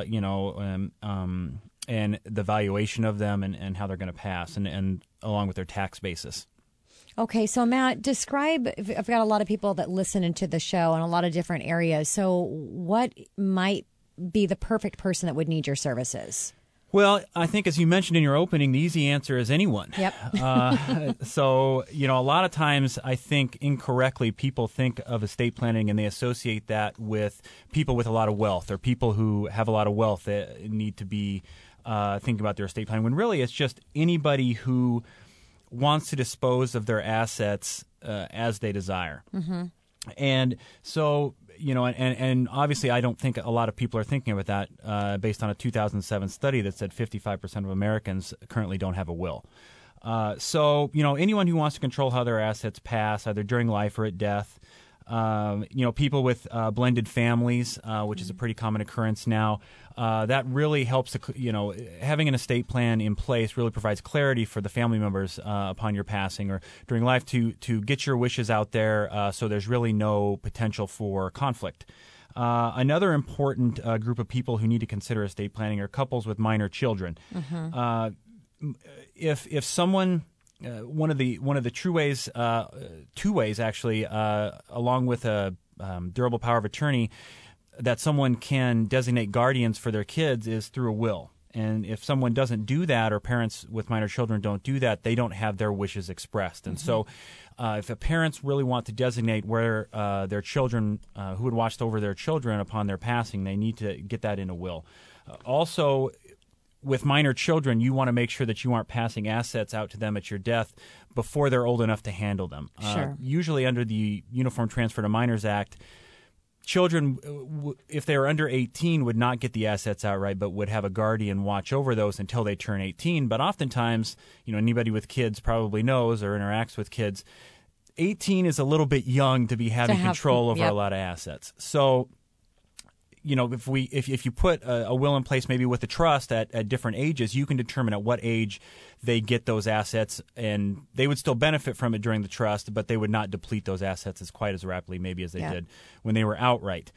and the valuation of them and how they're going to pass, and along with their tax basis. Okay, so Matt, describe, I've got a lot of people that listen into the show in a lot of different areas. So what might be the perfect person that would need your services? Well, I think as you mentioned in your opening, the easy answer is anyone. Yep. So, a lot of times I think incorrectly people think of estate planning and they associate that with people with a lot of wealth or people who have a lot of wealth that need to be thinking about their estate planning, when really it's just anybody who wants to dispose of their assets as they desire. And so, and obviously I don't think a lot of people are thinking about that based on a 2007 study that said 55% of Americans currently don't have a will. So, anyone who wants to control how their assets pass, either during life or at death, people with blended families, which is a pretty common occurrence now, that really helps, having an estate plan in place really provides clarity for the family members upon your passing or during life to get your wishes out there so there's really no potential for conflict. Another important group of people who need to consider estate planning are couples with minor children. If someone... one of the true ways, two ways actually, along with a durable power of attorney, that someone can designate guardians for their kids is through a will. And if someone doesn't do that, or parents with minor children don't do that, they don't have their wishes expressed. And so if parents really want to designate where their children, who would watch over their children upon their passing, they need to get that in a will. Also, with minor children, you want to make sure that you aren't passing assets out to them at your death before they're old enough to handle them. Sure. Usually under the Uniform Transfer to Minors Act, children, if they are under 18, would not get the assets outright, but would have a guardian watch over those until they turn 18. But oftentimes, anybody with kids probably knows or interacts with kids, 18 is a little bit young to be having control over a lot of assets. So, if you put a will in place, maybe with a trust at different ages, you can determine at what age they get those assets, and they would still benefit from it during the trust, but they would not deplete those assets as quite as rapidly maybe as they did when they were outright.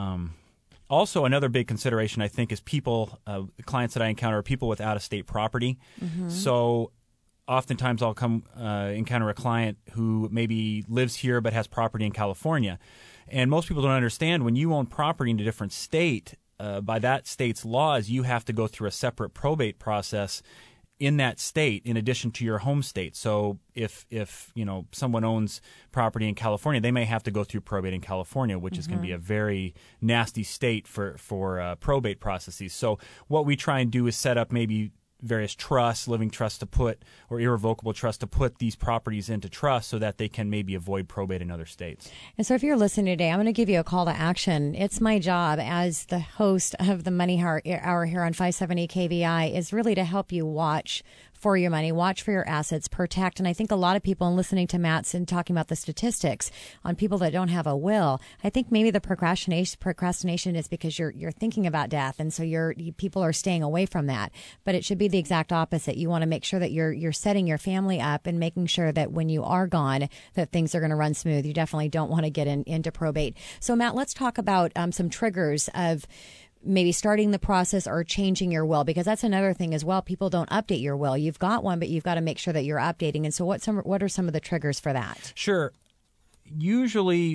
Also, another big consideration, I think, is clients that I encounter are people with out-of-state property. So oftentimes I'll encounter a client who maybe lives here but has property in California. And most people don't understand when you own property in a different state, by that state's laws, you have to go through a separate probate process in that state in addition to your home state. So if someone owns property in California, they may have to go through probate in California, which is going to be a very nasty state for probate processes. So what we try and do is set up maybe various trusts, living trusts or irrevocable trusts to put these properties into trust so that they can maybe avoid probate in other states. And so if you're listening today, I'm going to give you a call to action. It's my job as the host of the Money Hour here on 570 KVI is really to help you watch for your money, watch for your assets, protect. And I think a lot of people, in listening to Matt's and talking about the statistics on people that don't have a will, I think maybe the procrastination is because you're thinking about death, and so people are staying away from that. But it should be the exact opposite. You want to make sure that you're setting your family up and making sure that when you are gone, that things are going to run smooth. You definitely don't want to get into probate. So Matt, let's talk about some triggers of maybe starting the process or changing your will, because that's another thing as well. People don't update your will. You've got one, but you've got to make sure that you're updating. And so what are some of the triggers for that? Sure. Usually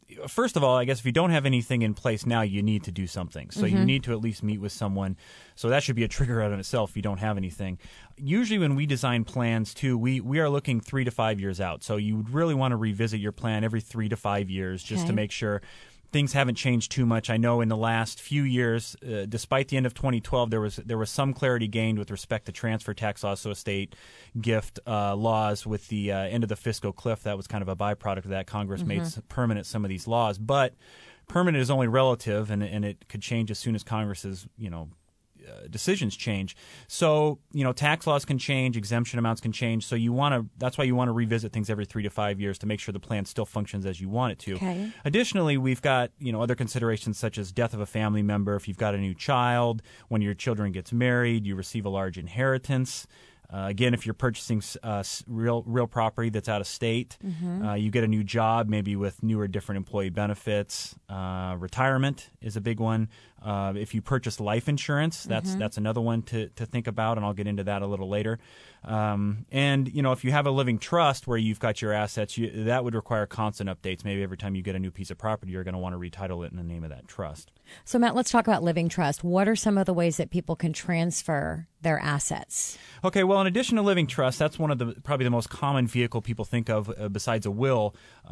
first of all, I guess if you don't have anything in place now, you need to do something. So you need to at least meet with someone. So that should be a trigger out in itself if you don't have anything. Usually when we design plans, too, we are looking 3 to 5 years out. So you would really want to revisit your plan every 3 to 5 years just to make sure things haven't changed too much. I know in the last few years, despite the end of 2012, there was some clarity gained with respect to transfer tax laws, so estate gift laws. With the end of the fiscal cliff, that was kind of a byproduct of that. Congress made permanent some of these laws, but permanent is only relative, and it could change as soon as Congress's decisions change. So, tax laws can change, exemption amounts can change. So that's why you want to revisit things every 3 to 5 years to make sure the plan still functions as you want it to. Okay. Additionally, we've got, other considerations such as death of a family member. If you've got a new child, when your children gets married, you receive a large inheritance. Again, if you're purchasing real property that's out of state, you get a new job, maybe with newer, different employee benefits. Retirement is a big one. If you purchase life insurance, that's another one to think about, and I'll get into that a little later. And if you have a living trust where you've got your assets, that would require constant updates. Maybe every time you get a new piece of property, you're going to want to retitle it in the name of that trust. So, Matt, let's talk about living trust. What are some of the ways that people can transfer their assets? Okay, well, in addition to living trust, that's one of probably the most common vehicle people think of besides a will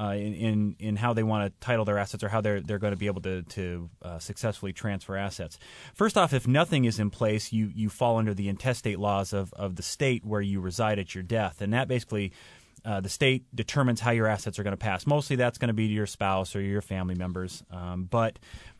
in how they want to title their assets or how they're going to be able to successfully transfer assets. First off, if nothing is in place, you fall under the intestate laws of the state where you reside at your death, and that basically the state determines how your assets are going to pass. Mostly that's going to be to your spouse or your family members, but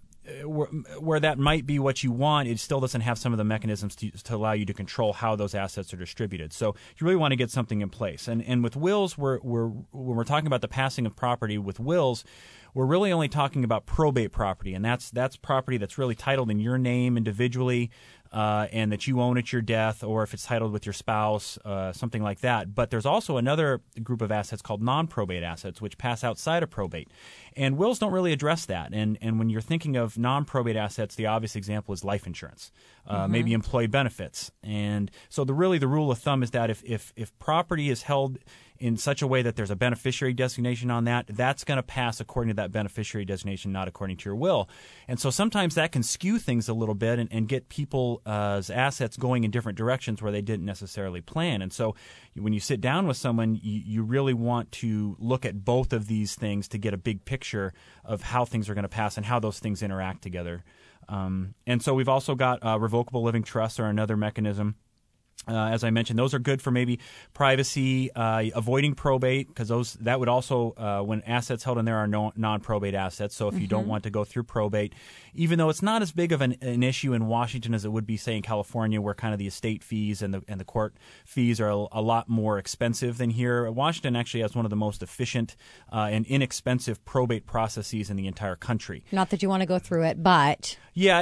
where that might be what you want, it still doesn't have some of the mechanisms to allow you to control how those assets are distributed. So you really want to get something in place. And with wills, when we're talking about the passing of property with wills, we're really only talking about probate property, and that's property that's really titled in your name individually, and that you own at your death, or if it's titled with your spouse, something like that. But there's also another group of assets called non-probate assets, which pass outside of probate. And wills don't really address that. And when you're thinking of non-probate assets, the obvious example is life insurance, maybe employee benefits. And so the rule of thumb is that if property is held in such a way that there's a beneficiary designation on that's going to pass according to that beneficiary designation, not according to your will. And so sometimes that can skew things a little bit and get people's assets going in different directions where they didn't necessarily plan. And so when you sit down with someone, you really want to look at both of these things to get a big picture of how things are going to pass and how those things interact together. And so we've also got revocable living trusts are another mechanism. As I mentioned, those are good for maybe privacy, avoiding probate, because that would also, when assets held in there are non-probate assets. So if you don't want to go through probate, even though it's not as big of an issue in Washington as it would be, say, in California, where kind of the estate fees and the court fees are a lot more expensive than here. Washington actually has one of the most efficient and inexpensive probate processes in the entire country. Not that you want to go through it, but... Yeah,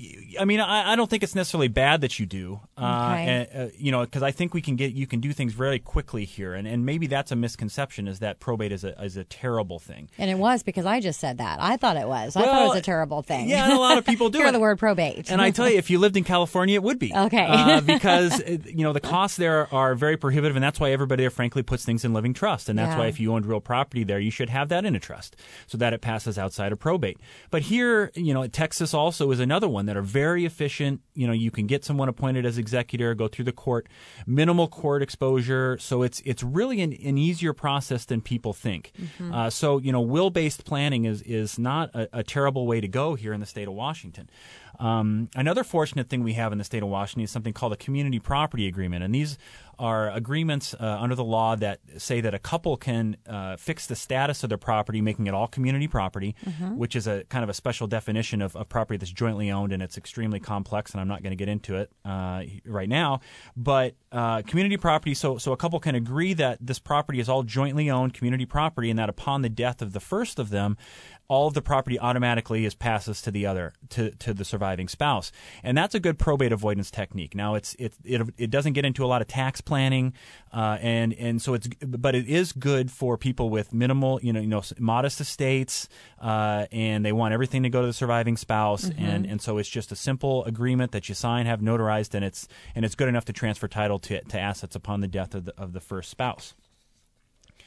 I don't think it's necessarily bad that you do. Because I think you can do things very quickly here, and maybe that's a misconception, is that probate is a terrible thing. And it was, because I just said that. I thought it was. I thought it was a terrible thing. Yeah, and a lot of people do. Hear the word probate. And I tell you, if you lived in California, it would be. Okay. Because the costs there are very prohibitive, and that's why everybody there, frankly, puts things in living trust. And that's why if you owned real property there, you should have that in a trust so that it passes outside of probate. But here, Texas also is another one that are very efficient. You can get someone appointed as executor, go through the court, minimal court exposure. So it's really an easier process than people think. So will-based planning is not a terrible way to go here in the state of Washington. Another fortunate thing we have in the state of Washington is something called a community property agreement, and these are agreements under the law that say that a couple can fix the status of their property, making it all community property, which is a kind of a special definition of property that's jointly owned, and it's extremely complex, and I'm not going to get into it right now. But community property, so a couple can agree that this property is all jointly owned community property, and that upon the death of the first of them, all of the property automatically passes to the other, to the surviving spouse, and that's a good probate avoidance technique. Now, it doesn't get into a lot of tax planning, and so but it is good for people with minimal, modest estates, and they want everything to go to the surviving spouse, and so it's just a simple agreement that you sign, have notarized, and it's good enough to transfer title to assets upon the death of the first spouse.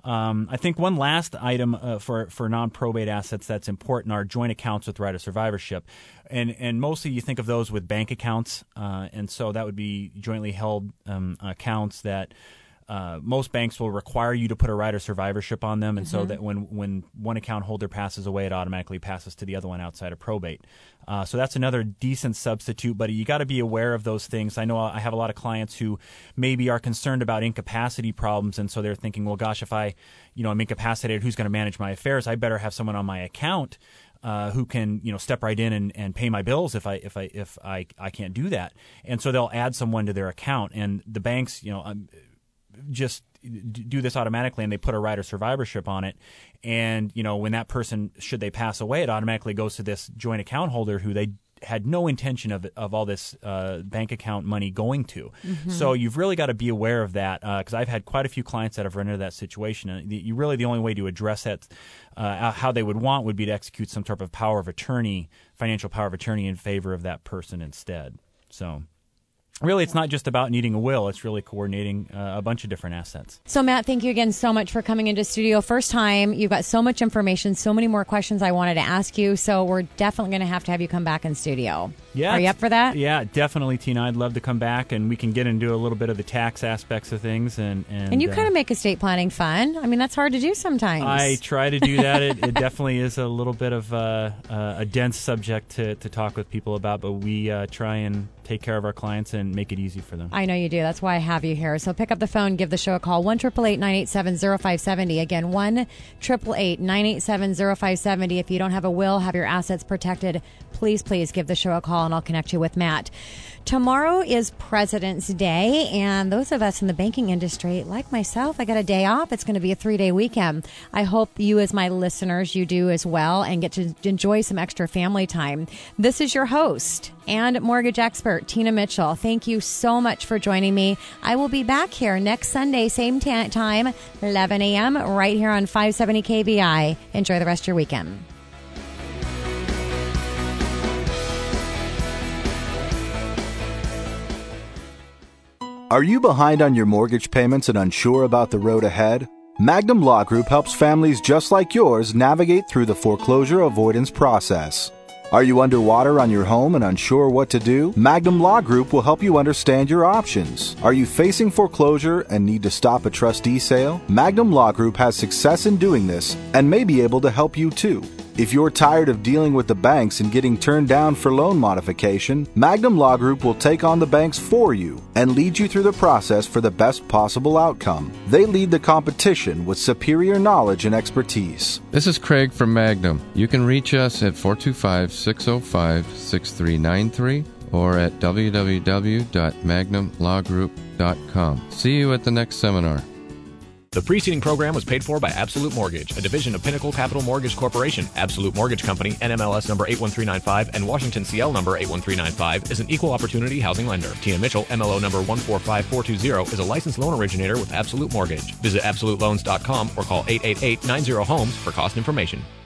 I think one last item for non-probate assets that's important are joint accounts with right of survivorship. And mostly you think of those with bank accounts. And so that would be jointly held accounts that most banks will require you to put a right of survivorship on them, and so that when one account holder passes away, it automatically passes to the other one outside of probate. So that's another decent substitute, but you got to be aware of those things. I know I have a lot of clients who maybe are concerned about incapacity problems, and so they're thinking, well, gosh, if I'm incapacitated, who's going to manage my affairs? I better have someone on my account who can step right in and pay my bills if I can't do that. And so they'll add someone to their account, and the banks just do this automatically, and they put a right of survivorship on it. And when that person, should they pass away, it automatically goes to this joint account holder who they had no intention of all this bank account money going to. So you've really got to be aware of that, because I've had quite a few clients that have run into that situation. The only way to address that, how they would want, would be to execute some type of power of attorney, financial power of attorney in favor of that person instead. So really, it's not just about needing a will. It's really coordinating a bunch of different assets. So, Matt, thank you again so much for coming into studio. First time. You've got so much information, so many more questions I wanted to ask you. So we're definitely going to have you come back in studio. Yeah. Are you up for that? Yeah, definitely, Tina. I'd love to come back, and we can get into a little bit of the tax aspects of things. And you kind of make estate planning fun. I mean, that's hard to do sometimes. I try to do that. It definitely is a little bit of a dense subject to talk with people about, but we try and take care of our clients and make it easy for them. I know you do. That's why I have you here. So pick up the phone, give the show a call, 1-888-987-0570. Again, 1-888-987-0570. If you don't have a will, have your assets protected, please give the show a call, and I'll connect you with Matt. Tomorrow is President's Day, and those of us in the banking industry, like myself, I got a day off. It's going to be a 3-day weekend. I hope you, as my listeners, you do as well, and get to enjoy some extra family time. This is your host and mortgage expert, Tina Mitchell. Thank you so much for joining me. I will be back here next Sunday, same time, 11 a.m., right here on 570 KBI. Enjoy the rest of your weekend. Are you behind on your mortgage payments and unsure about the road ahead? Magnum Law Group helps families just like yours navigate through the foreclosure avoidance process. Are you underwater on your home and unsure what to do? Magnum Law Group will help you understand your options. Are you facing foreclosure and need to stop a trustee sale? Magnum Law Group has success in doing this and may be able to help you too. If you're tired of dealing with the banks and getting turned down for loan modification, Magnum Law Group will take on the banks for you and lead you through the process for the best possible outcome. They lead the competition with superior knowledge and expertise. This is Craig from Magnum. You can reach us at 425-605-6393 or at www.magnumlawgroup.com. See you at the next seminar. The preceding program was paid for by Absolute Mortgage, a division of Pinnacle Capital Mortgage Corporation. Absolute Mortgage Company, NMLS number 81395 and Washington CL number 81395, is an equal opportunity housing lender. Tina Mitchell, MLO number 145420, is a licensed loan originator with Absolute Mortgage. Visit AbsoluteLoans.com or call 888-90-HOMES for cost information.